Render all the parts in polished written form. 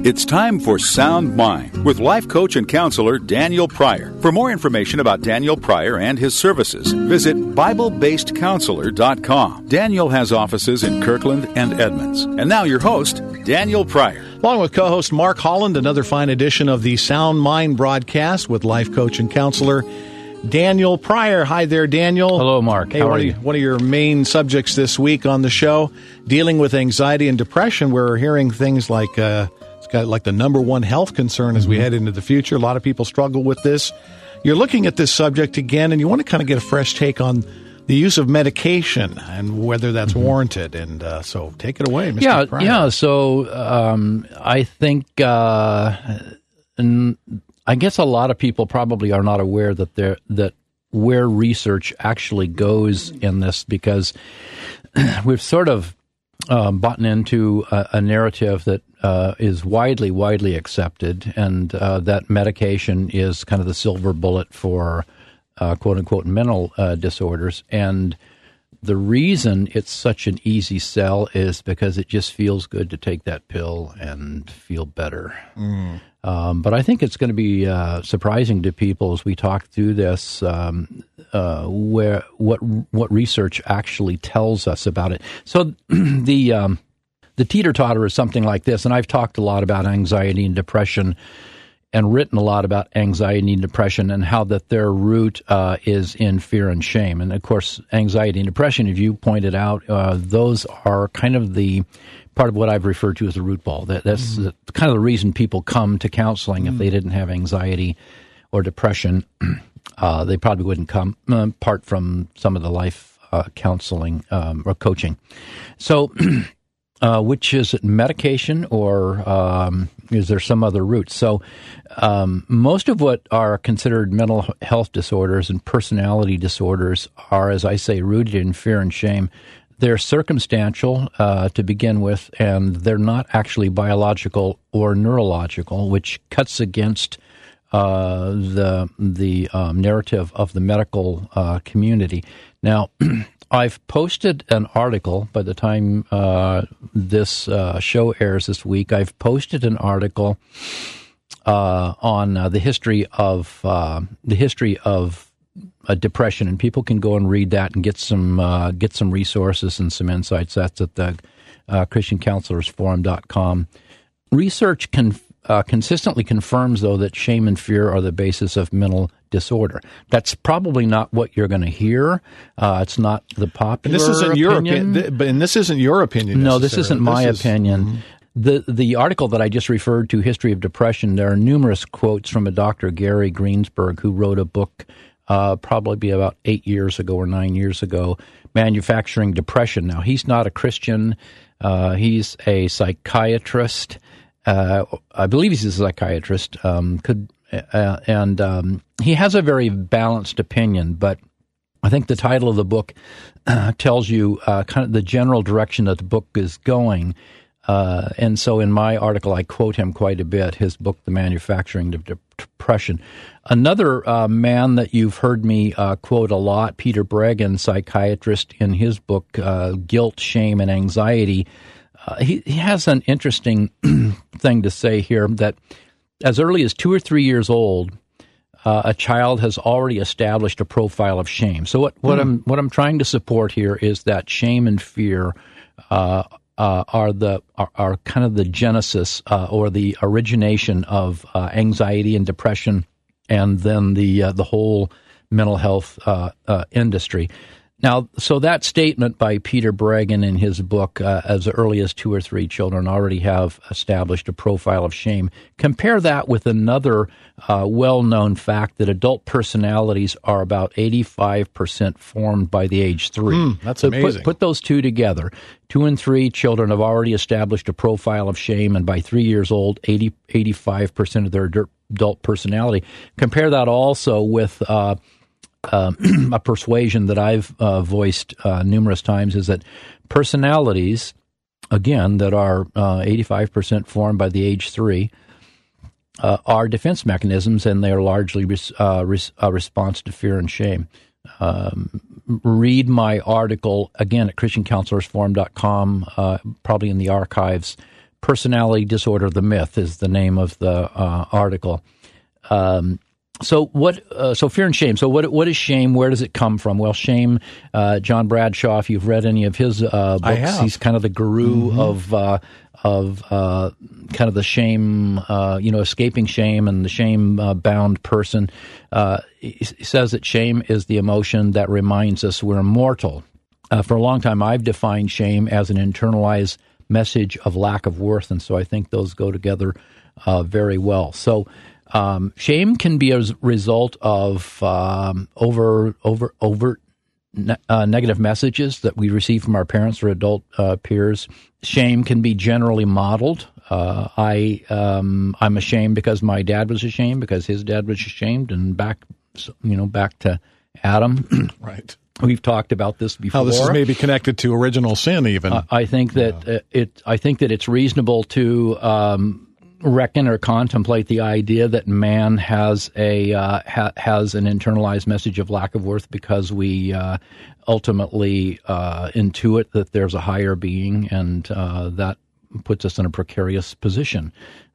It's time for Sound Mind with life coach and counselor Daniel Pryor. For more information about Daniel Pryor and his services, visit BibleBasedCounselor.com. Daniel has offices in Kirkland and Edmonds. And now your host, Daniel Pryor. Along with co-host Mark Holland, another fine edition of the Sound Mind broadcast with life coach and counselor Daniel Pryor. Hi there, Daniel. Hello, Mark. Hey, how are you? One of your main subjects this week on the show, dealing with anxiety and depression. We're hearing things like it's got like the number one health concern as we head into the future. A lot of people struggle with this. You're looking at this subject again, and you want to kind of get a fresh take on the use of medication and whether that's warranted. And so take it away, Mr. Pryor. Yeah. So I think, and I guess a lot of people probably are not aware that where research actually goes in this, because we've sort of bought into a narrative that is widely accepted, and that medication is kind of the silver bullet for quote unquote mental disorders. And the reason it's such an easy sell is because it just feels good to take that pill and feel better. But I think it's going to be surprising to people as we talk through this, where what research actually tells us about it. So the teeter-totter is something like this, and I've talked a lot about anxiety and depression and written a lot about anxiety and depression and how that their root is in fear and shame. And, of course, anxiety and depression, as you pointed out, those are kind of the part of what I've referred to as the root ball. That's kind of the reason people come to counseling. If they didn't have anxiety or depression, they probably wouldn't come, apart from some of the life counseling or coaching. So which is it, medication, or is there some other route? So most of what are considered mental health disorders and personality disorders are, as I say, rooted in fear and shame. They're circumstantial to begin with, and they're not actually biological or neurological, which cuts against the narrative of the medical community. Now, I've posted an article by the time this show airs this week. I've posted an article on the history of depression, and people can go and read that and get some resources and some insights. That's at the ChristianCounselorsForum.com. Research consistently confirms, though, that shame and fear are the basis of mental disorder. That's probably not what you're going to hear. It's not the popular and this isn't opinion. And this isn't your opinion. No, this isn't my opinion. The article that I just referred to, History of Depression, there are numerous quotes from a Dr. Gary Greensberg, who wrote a book probably about 8 years ago or 9 years ago, Manufacturing Depression. Now, he's not a Christian. He's a psychiatrist. I believe he's a psychiatrist. He has a very balanced opinion, but I think the title of the book tells you kind of the general direction that the book is going. And so in my article, I quote him quite a bit, his book, The Manufacturing of Depression. Another man that you've heard me quote a lot, Peter Breggin, psychiatrist, in his book, Guilt, Shame, and Anxiety, he has an interesting thing to say here, that as early as 2 or 3 years old, a child has already established a profile of shame. So what I'm trying to support here is that shame and fear are kind of the genesis or the origination of anxiety and depression, and then the whole mental health industry. Now, so that statement by Peter Breggin in his book, as early as 2 or 3 children already have established a profile of shame. Compare that with another well-known fact that adult personalities are about 85% formed by the age 3. That's amazing. Put those two together. 2 and 3 children have already established a profile of shame, and by 3 years old, 85% of their adult personality. Compare that also with a persuasion that I've voiced numerous times, is that personalities, again, that are 85% formed by the age 3, are defense mechanisms, and they are largely a response to fear and shame. Read my article, again, at ChristianCounselorsForum.com, probably in the archives, Personality Disorder, the Myth is the name of the article. So fear and shame. So what is shame? Where does it come from? Well, shame, John Bradshaw, if you've read any of his books, he's kind of the guru of kind of the shame, escaping shame and the shame-bound person. He says that shame is the emotion that reminds us we're immortal. For a long time, I've defined shame as an internalized message of lack of worth, and so I think those go together very well. So shame can be a result of overt negative messages that we receive from our parents or adult peers. Shame can be generally modeled. I'm ashamed because my dad was ashamed, because his dad was ashamed, and back to Adam. Right. We've talked about this before. How this is maybe connected to original sin, even. I think that it's reasonable to reckon or contemplate the idea that man has has an internalized message of lack of worth, because we ultimately intuit that there's a higher being, and that puts us in a precarious position.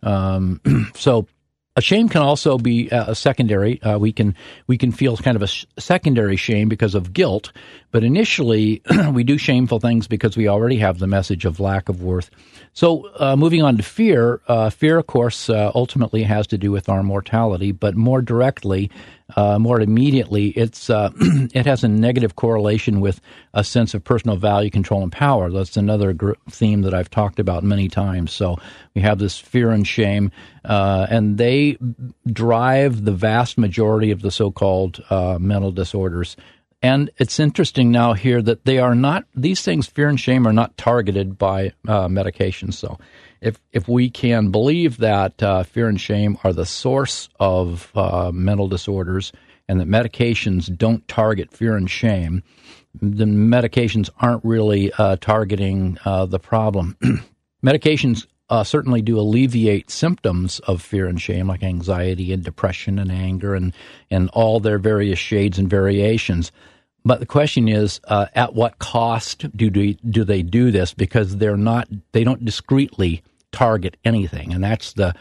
So a shame can also be a secondary. We can feel kind of a secondary shame because of guilt, but initially we do shameful things because we already have the message of lack of worth. So moving on to fear. Fear, of course, ultimately has to do with our mortality, but more directly, more immediately, it has a negative correlation with a sense of personal value, control, and power. That's another theme that I've talked about many times. So we have this fear and shame, and they drive the vast majority of the so-called mental disorders. And it's interesting now here that they are not, these things, fear and shame, are not targeted by medications. So if we can believe that fear and shame are the source of mental disorders, and that medications don't target fear and shame, then medications aren't really targeting the problem. Medications certainly do alleviate symptoms of fear and shame, like anxiety and depression and anger and all their various shades and variations. But the question is, at what cost do they do this? Because they don't discreetly target anything, and that's the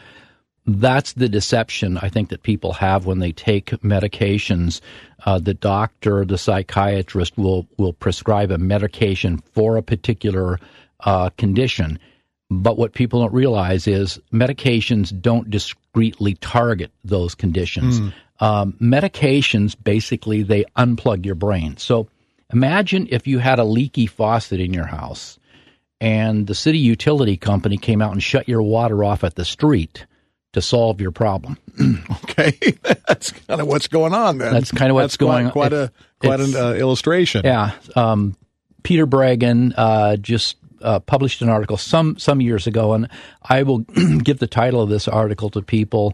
deception I think that people have when they take medications. The doctor, the psychiatrist will prescribe a medication for a particular condition. But what people don't realize is medications don't discreetly target those conditions. Medications, basically, they unplug your brain. So imagine if you had a leaky faucet in your house and the city utility company came out and shut your water off at the street to solve your problem. Okay, that's kind of what's going on then. That's kind of what's going on. Quite an illustration. Yeah. Peter Breggin just published an article some years ago, and I will give the title of this article to people.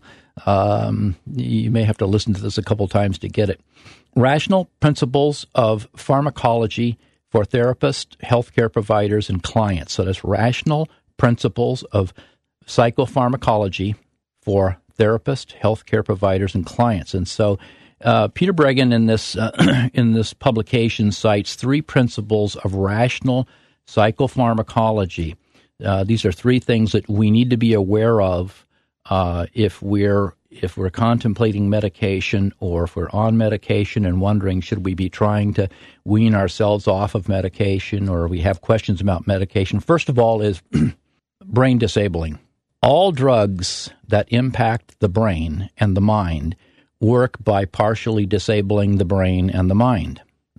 You may have to listen to this a couple times to get it. Rational Principles of Pharmacology for Therapists, Healthcare Providers, and Clients. So that's Rational Principles of Psychopharmacology for Therapists, Healthcare Providers, and Clients. And so Peter Breggin in this publication cites 3 principles of rational psychopharmacology. These are 3 things that we need to be aware of if we're contemplating medication, or if we're on medication and wondering, should we be trying to wean ourselves off of medication, or we have questions about medication. First of all is brain disabling. All drugs that impact the brain and the mind work by partially disabling the brain and the mind.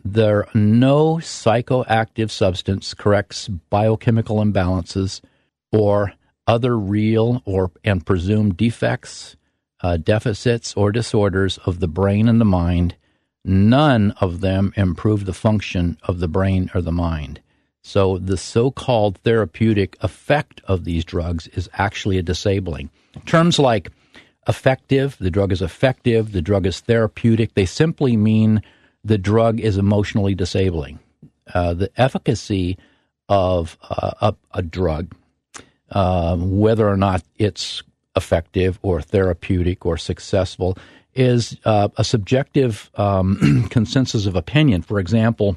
No psychoactive substance corrects biochemical imbalances or other real and presumed defects, deficits, or disorders of the brain and the mind. None of them improve the function of the brain or the mind. So the so-called therapeutic effect of these drugs is actually a disabling. Terms like effective, the drug is effective, the drug is therapeutic, they simply mean the drug is emotionally disabling. The efficacy of a drug, whether or not it's effective or therapeutic or successful, is a subjective consensus of opinion. For example,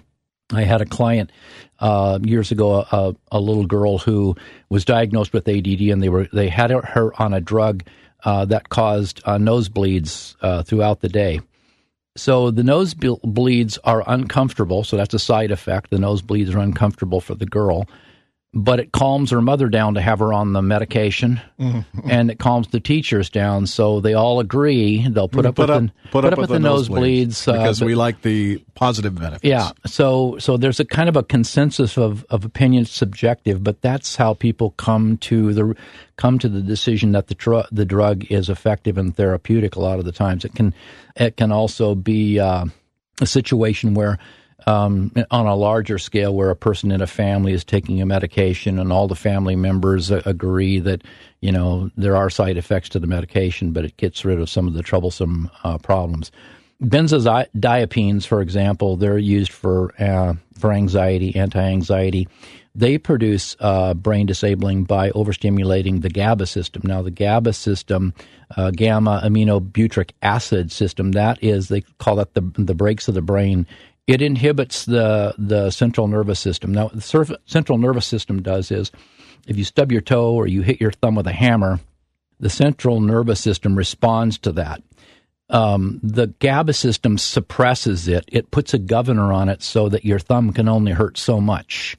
I had a client years ago, a little girl who was diagnosed with ADD, and they had her on a drug that caused nosebleeds throughout the day. So the nosebleeds are uncomfortable, so that's a side effect. The nosebleeds are uncomfortable for the girl, but it calms her mother down to have her on the medication, and it calms the teachers down. So they all agree they'll put up with the nosebleeds because we like the positive benefits. Yeah. So there's a kind of a consensus of opinion, subjective, but that's how people come to the decision that the drug is effective and therapeutic. A lot of the times, it can also be a situation where, on a larger scale, where a person in a family is taking a medication and all the family members agree that, there are side effects to the medication, but it gets rid of some of the troublesome problems. Benzodiazepines, for example, they're used for anxiety, anti-anxiety. They produce brain disabling by overstimulating the GABA system. Now, the GABA system, gamma aminobutyric acid system, they call that the brakes of the brain. It inhibits the central nervous system. Now, what the central nervous system does is, if you stub your toe or you hit your thumb with a hammer, the central nervous system responds to that. The GABA system suppresses it. It puts a governor on it so that your thumb can only hurt so much.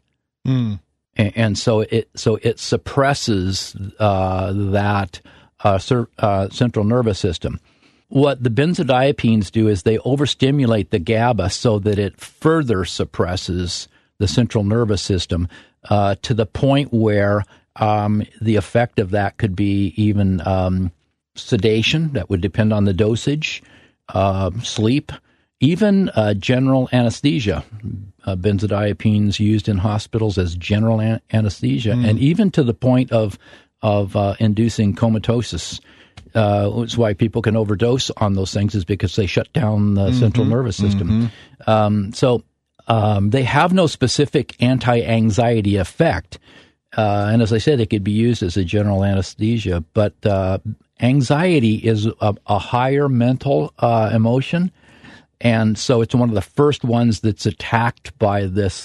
And so it suppresses that central nervous system. What the benzodiazepines do is they overstimulate the GABA so that it further suppresses the central nervous system to the point where the effect of that could be even sedation. That would depend on the dosage, sleep, even general anesthesia. Benzodiazepines used in hospitals as general anesthesia, and even to the point of inducing comatosis. It's why people can overdose on those things, is because they shut down the central nervous system. So they have no specific anti-anxiety effect. And as I said, it could be used as a general anesthesia. But anxiety is a higher mental emotion. And so it's one of the first ones that's attacked by these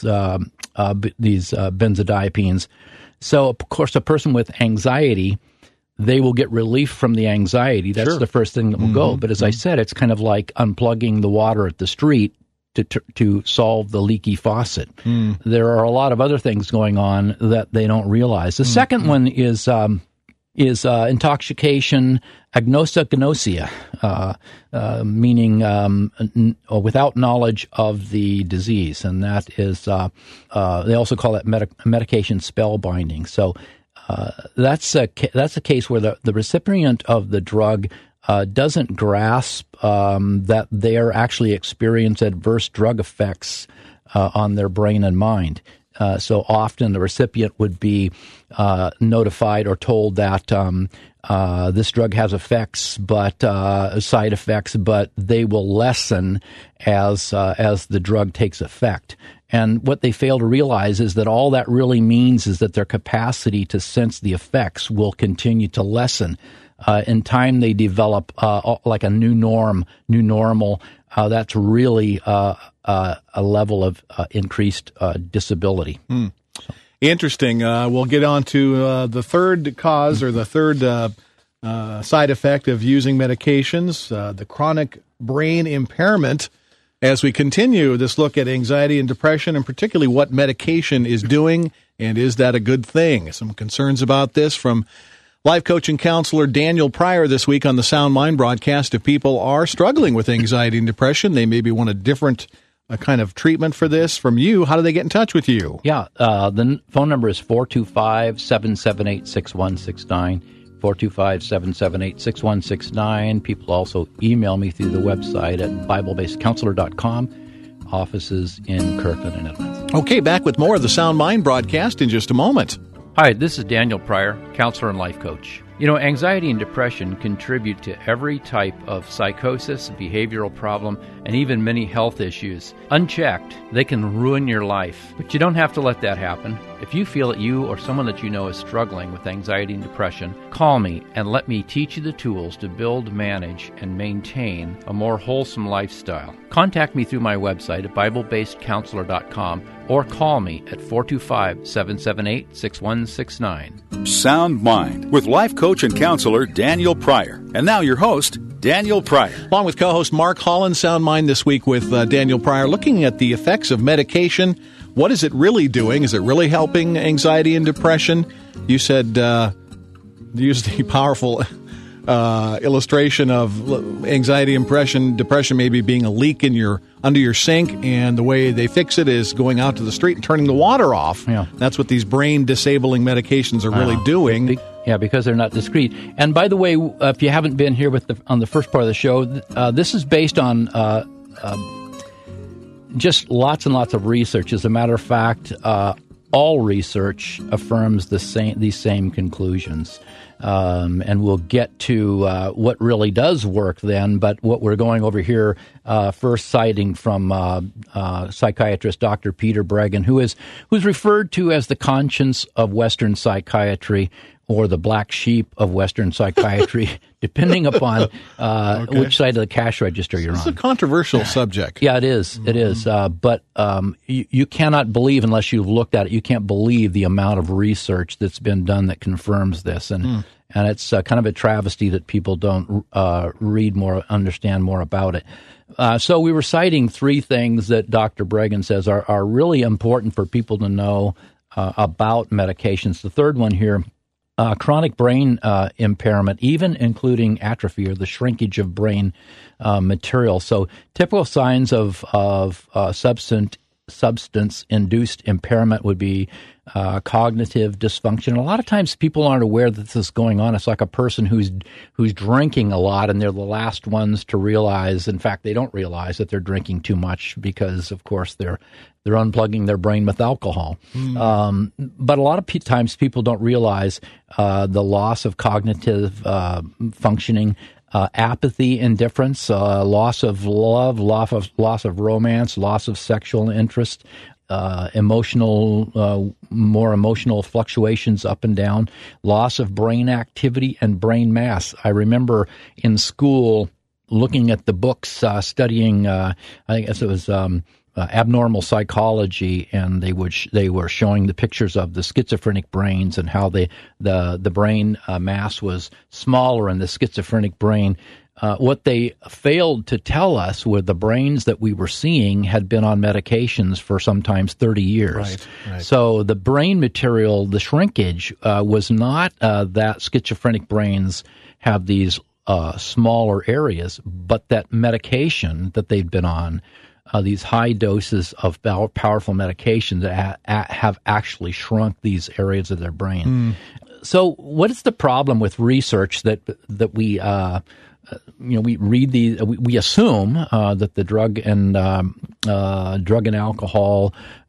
benzodiazepines. So, of course, a person with anxiety, they will get relief from the anxiety. That's the first thing that will go. But as I said, it's kind of like unplugging the water at the street to solve the leaky faucet. There are a lot of other things going on that they don't realize. The second one is intoxication, agnosia, meaning without knowledge of the disease, and that is they also call it medication spellbinding. So that's a case where the recipient of the drug doesn't grasp that they are actually experiencing adverse drug effects on their brain and mind. So often the recipient would be notified or told that this drug has effects, but side effects, but they will lessen as the drug takes effect. And what they fail to realize is that all that really means is that their capacity to sense the effects will continue to lessen. In time, they develop like a new normal. That's really a level of increased disability. Interesting. We'll get on to the third cause, or the third side effect of using medications, the chronic brain impairment, as we continue this look at anxiety and depression, and particularly what medication is doing, and is that a good thing? Some concerns about this from life coach and counselor Daniel Pryor this week on the Sound Mind broadcast. If people are struggling with anxiety and depression, they maybe want a different kind of treatment for this from you. How do they get in touch with you? Yeah, the phone number is 425-778-6169, 425-778-6169. People also email me through the website at BibleBasedCounselor.com, offices in Kirkland and Edmonds. Okay, back with more of the Sound Mind broadcast in just a moment. Hi, this is Daniel Pryor, counselor and life coach. You know, anxiety and depression contribute to every type of psychosis, behavioral problem, and even many health issues. Unchecked, they can ruin your life, but you don't have to let that happen. If you feel that you or someone that you know is struggling with anxiety and depression, call me and let me teach you the tools to build, manage, and maintain a more wholesome lifestyle. Contact me through my website at BibleBasedCounselor.com or call me at 425-778-6169. Sound Mind with life coach and counselor Daniel Pryor. And now your host, Daniel Pryor. Along with co-host Mark Holland, Sound Mind this week with Daniel Pryor, looking at the effects of medication. What is it really doing? Is it really helping anxiety and depression? You said, used the powerful illustration of anxiety and depression maybe being a leak in under your sink, and the way they fix it is going out to the street and turning the water off. Yeah. That's what these brain-disabling medications are really doing. Yeah, because they're not discreet. And by the way, if you haven't been here on the first part of the show, this is based on just lots and lots of research. As a matter of fact, all research affirms these same conclusions. And we'll get to what really does work then, but what we're going over here, first citing from psychiatrist Dr. Peter Breggin, who's referred to as the conscience of Western psychiatry, or the black sheep of Western psychiatry, depending upon which side of the cash register you're on. It's a controversial subject. Yeah, it is. It is. But you cannot believe, unless you've looked at it, you can't believe the amount of research that's been done that confirms this. And it's kind of a travesty that people don't read more, understand more about it. So we were citing three things that Dr. Breggin says are really important for people to know about medications. The third one here, chronic brain impairment, even including atrophy or the shrinkage of brain material. So typical signs of substance-induced impairment would be cognitive dysfunction. A lot of times people aren't aware that this is going on. It's like a person who's drinking a lot, and they're the last ones to realize. In fact, they don't realize that they're drinking too much because, of course, they're unplugging their brain with alcohol. But a lot of times people don't realize the loss of cognitive functioning, apathy, indifference, loss of love, loss of romance, loss of sexual interest, more emotional fluctuations up and down, loss of brain activity and brain mass. I remember in school looking at the books, studying, I guess it was abnormal psychology, and they were showing the pictures of the schizophrenic brains and how the brain mass was smaller in the schizophrenic brain. What they failed to tell us were the brains that we were seeing had been on medications for sometimes 30 years. Right. So the brain material, the shrinkage, was not that schizophrenic brains have these smaller areas, but that medication that they'd been on, these high doses of powerful medication that have actually shrunk these areas of their brain. So what is the problem with research that we we read we assume that the drug and alcohol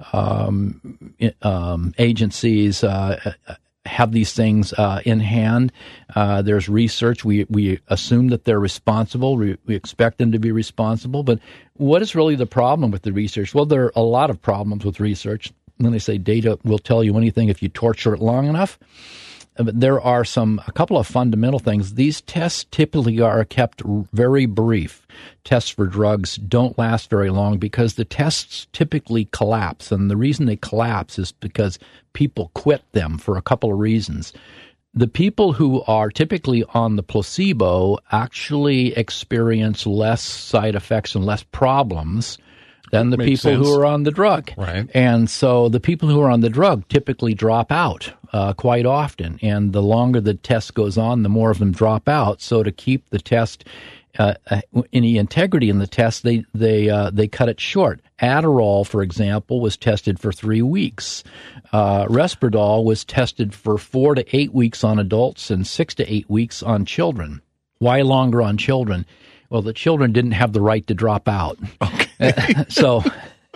agencies have these things in hand. There's research. We assume that they're responsible. We expect them to be responsible. But what is really the problem with the research? Well, there are a lot of problems with research. When they say data will tell you anything if you torture it long enough. But there are a couple of fundamental things. These tests typically are kept very brief. Tests for drugs don't last very long because the tests typically collapse. And the reason they collapse is because people quit them for a couple of reasons. The people who are typically on the placebo actually experience less side effects and less problems than the people who are on the drug. Right. And so the people who are on the drug typically drop out quite often. And the longer the test goes on, the more of them drop out. So to keep the test, any integrity in the test, they cut it short. Adderall, for example, was tested for 3 weeks. Risperdal was tested for 4 to 8 weeks on adults and 6 to 8 weeks on children. Why longer on children? Well, the children didn't have the right to drop out. Okay. So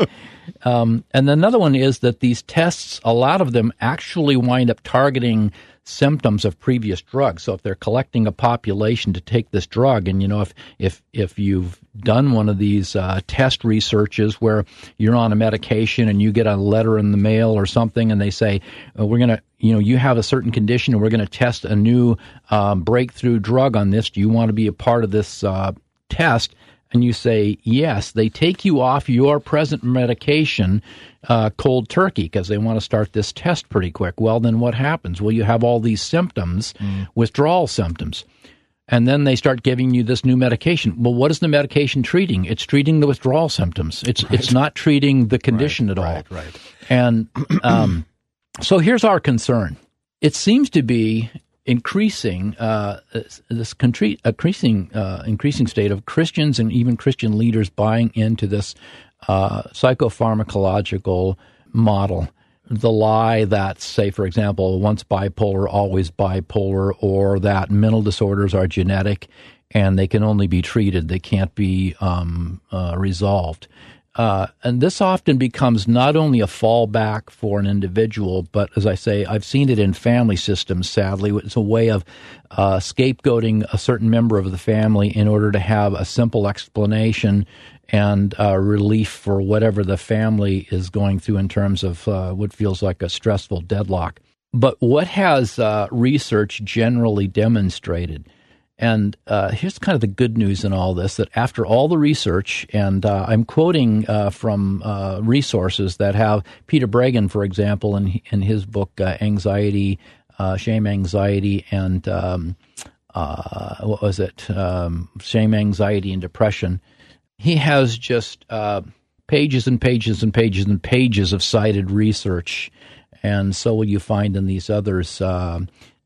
And another one is that these tests, a lot of them actually wind up targeting symptoms of previous drugs. So if they're collecting a population to take this drug, and if you've done one of these test researches where you're on a medication and you get a letter in the mail or something, and they say we're going to, you have a certain condition and we're going to test a new breakthrough drug on this. Do you want to be a part of this test? And you say yes. They take you off your present medication cold turkey because they want to start this test pretty quick. Well, then what happens? Well, you have all these symptoms, withdrawal symptoms. And then they start giving you this new medication. Well, what is the medication treating? It's treating the withdrawal symptoms. It's not treating the condition at all. Right. And so here's our concern. It seems to be increasing increasing state of Christians and even Christian leaders buying into this psychopharmacological model. The lie that, say, for example, once bipolar, always bipolar, or that mental disorders are genetic and they can only be treated, they can't be resolved. And this often becomes not only a fallback for an individual, but as I say, I've seen it in family systems, sadly. It's a way of scapegoating a certain member of the family in order to have a simple explanation and relief for whatever the family is going through in terms of what feels like a stressful deadlock. But what has research generally demonstrated? And here's kind of the good news in all this, that after all the research, and I'm quoting from resources that have Peter Breggin, for example, in his book, Anxiety, Shame, Anxiety, and Shame, Anxiety, and Depression. He has just pages and pages and pages and pages of cited research, and so will you find in these others. So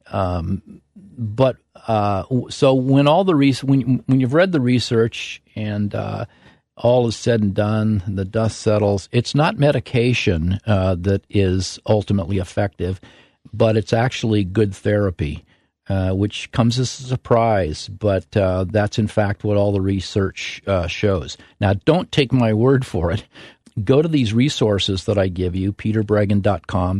when all the when you've read the research and all is said and done, the dust settles, it's not medication that is ultimately effective, but it's actually good therapy, which comes as a surprise, but that's in fact what all the research shows. Now, don't take my word for it. Go to these resources that I give you, peterbreggin.com,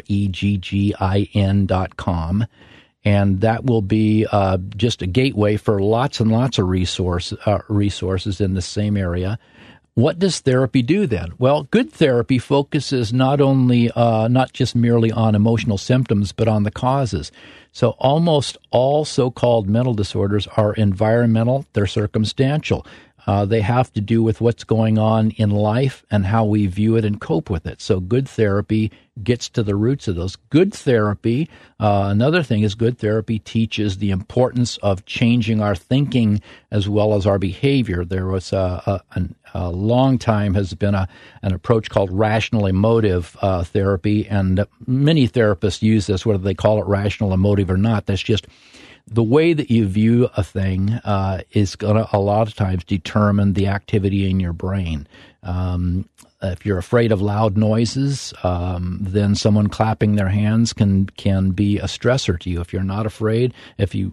BREGGIN.com, and that will be just a gateway for lots and lots of resources in the same area. What does therapy do then? Well, good therapy focuses not just merely on emotional symptoms, but on the causes. So almost all so-called mental disorders are environmental, they're circumstantial. They have to do with what's going on in life and how we view it and cope with it. So good therapy gets to the roots of those. Good therapy, another thing is good therapy teaches the importance of changing our thinking as well as our behavior. There was a long time has been an approach called rational emotive therapy, and many therapists use this, whether they call it rational emotive or not. That's just the way that you view a thing is going to a lot of times determine the activity in your brain. If you're afraid of loud noises, then someone clapping their hands can be a stressor to you. If you're not afraid, if you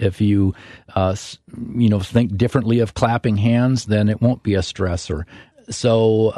think differently of clapping hands, then it won't be a stressor. So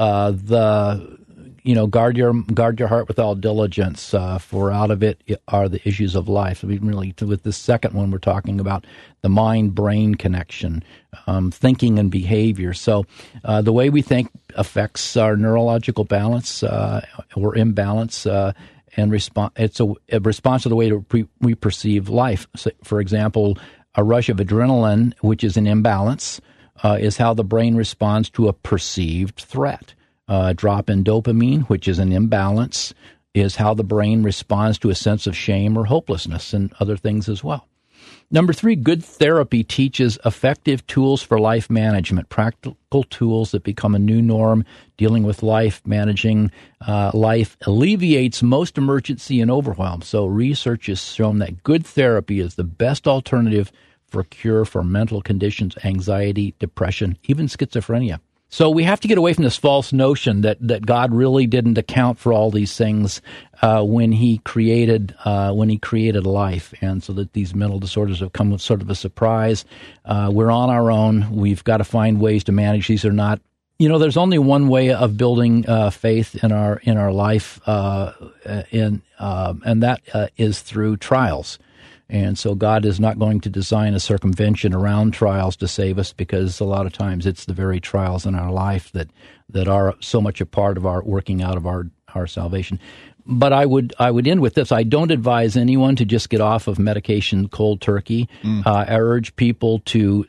guard your heart with all diligence, for out of it are the issues of life. I mean, really, with this second one, we're talking about the mind-brain connection, thinking and behavior. So the way we think affects our neurological balance or imbalance, and it's a response to the way we perceive life. So, for example, a rush of adrenaline, which is an imbalance, is how the brain responds to a perceived threat. A drop in dopamine, which is an imbalance, is how the brain responds to a sense of shame or hopelessness and other things as well. Number 3, good therapy teaches effective tools for life management, practical tools that become a new norm, dealing with life, managing life, alleviates most emergency and overwhelm. So research has shown that good therapy is the best alternative for cure for mental conditions, anxiety, depression, even schizophrenia. So we have to get away from this false notion that God really didn't account for all these things when He created life, and so that these mental disorders have come with sort of a surprise. We're on our own. We've got to find ways to manage. These are not There's only one way of building faith in our life, and that is through trials. And so God is not going to design a circumvention around trials to save us, because a lot of times it's the very trials in our life that are so much a part of our working out of our salvation. But I would end with this. I don't advise anyone to just get off of medication cold turkey. I urge people to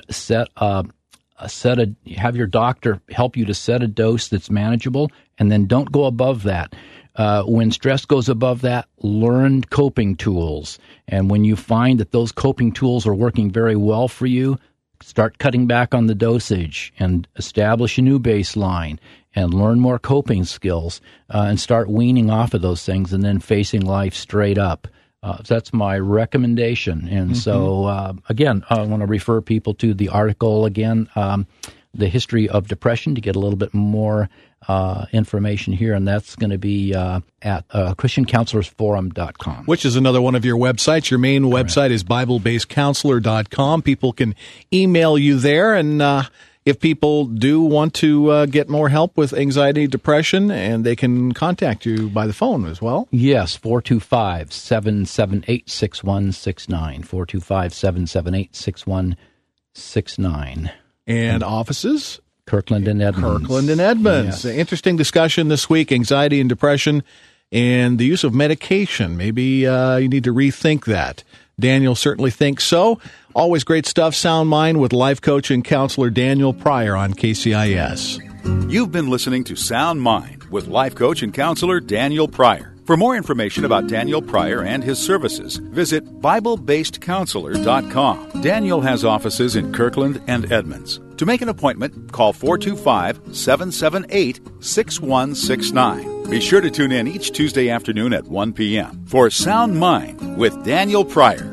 have your doctor help you to set a dose that's manageable, and then don't go above that. When stress goes above that, learn coping tools. And when you find that those coping tools are working very well for you, start cutting back on the dosage and establish a new baseline and learn more coping skills, and start weaning off of those things and then facing life straight up. That's my recommendation. And so, again, I want to refer people to the article again, The History of Depression, to get a little bit more information here, and that's going to be at ChristianCounselorsForum.com. Which is another one of your websites. Your main website is BibleBasedCounselor.com. People can email you there, and if people do want to get more help with anxiety, depression, and they can contact you by the phone as well. Yes, 425-778-6169, 425-778-6169. And offices? Kirkland and Edmonds. Kirkland and Edmonds. Yes. Interesting discussion this week, anxiety and depression and the use of medication. Maybe you need to rethink that. Daniel certainly thinks so. Always great stuff. Sound Mind with life coach and counselor Daniel Pryor on KCIS. You've been listening to Sound Mind with life coach and counselor Daniel Pryor. For more information about Daniel Pryor and his services, visit BibleBasedCounselor.com. Daniel has offices in Kirkland and Edmonds. To make an appointment, call 425-778-6169. Be sure to tune in each Tuesday afternoon at 1 p.m. for Sound Mind with Daniel Pryor.